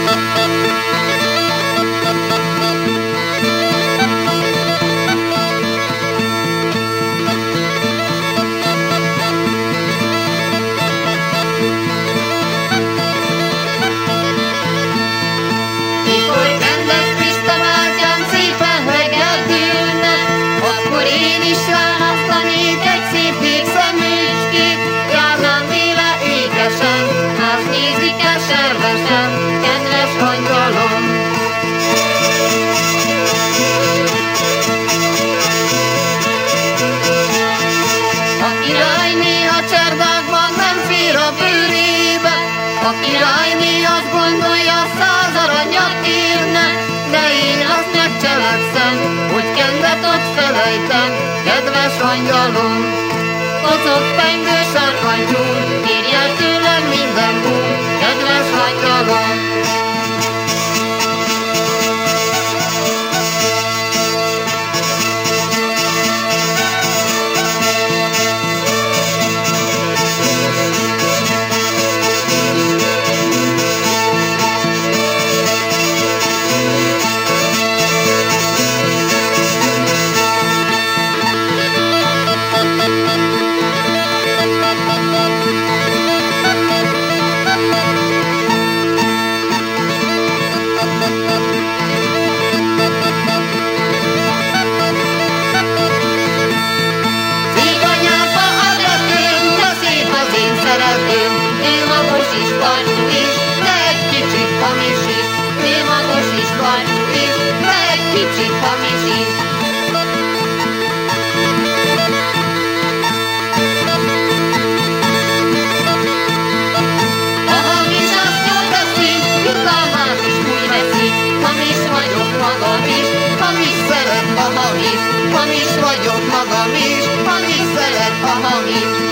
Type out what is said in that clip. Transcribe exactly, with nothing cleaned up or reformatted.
Én is választanék egy szép kék szemücskét, járnám véle ékesen, más nézik-e servesen, kedves angyalom. A királyné a cserdákban nem fér a bőrébe, a királyné azt gondolja, száz aranyat érne, de én azt megcselekszem, hogy kendet ott felejtem, kedves angyalom. Kocog pengő sarkantyú, kérj el tőlem minden bú, kedves angyalom. Ő magos is, karcsú is, de egy kicsit hamis is. Ő magos is, karcsú is, de egy kicsit hamis is. A hamis azt jól teszi, jutalmát is úgy veszi. Hamis vagyok magam is, hamis szeret a hamis. Hamis vagyok magam is, hamis szeret a hamis.